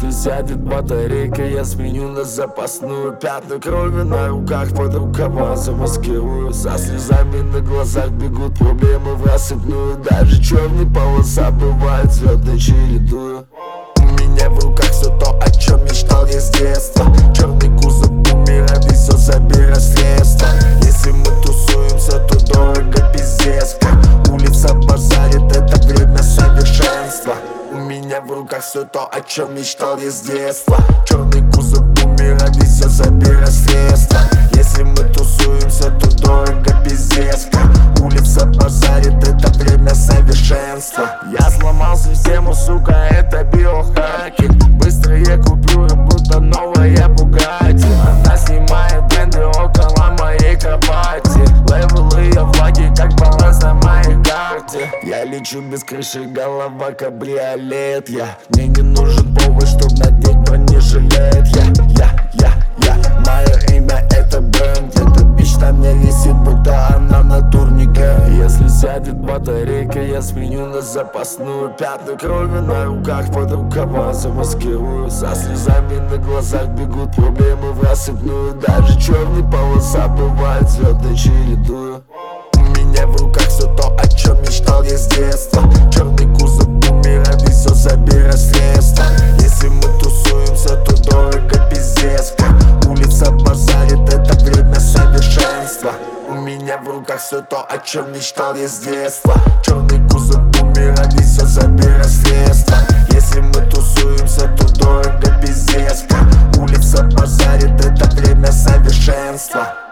Если сядет батарейка, я сменю на запасную. Пятна крови на руках, под рукава замаскирую. Со слезами на глазах бегут проблемы в рассыпную. Даже черные полоса бывает цветной чередую. У меня в руках все то, о чем мечтал я с детства. Черный кузов, бумеранг, и все забирай средства. Если мы тусуемся, то дорого пиздец. Улица базарит, это время совершенства. У меня в руках все то, о чем мечтал я с детства. Черный кузов, бумеранг, и все забирай средства. Если мы тусуемся, то дорого пиздец. Улица базарит, это время совершенства. Я сломал систему, сука, это биохакинг. Быстрые купюры, будто новая Бугатти. Она снимает бренды около моей кровати. Левелы я влаги, как баланс на моей карте. Я лечу без крыши, голова кабриолет. Мне не нужен повод, чтоб надеть бронежилет. Мое имя это бренд. Эта бич на мне висит, будто она на турнике. Если сядет батарейка, я сменю на запасную. Пятна крови на руках, под рукава замаскирую. Со слезами на глазах бегут проблемы в рассыпную. Даже черные полоса бывает цветной чередую. У меня в руках все то, о чем мечтал я с детства. Черный кузов, бумеранг, и все забирай средства. Если мы тусуемся, то дорого пиздец. Улица базарит, это время совершенства. У меня в руках все то, о чем мечтал я с детства. Черный кузов, бумеранг, и все забирай средства. Если мы тусуемся, то дорого пиздец. Улица базарит, это время совершенства.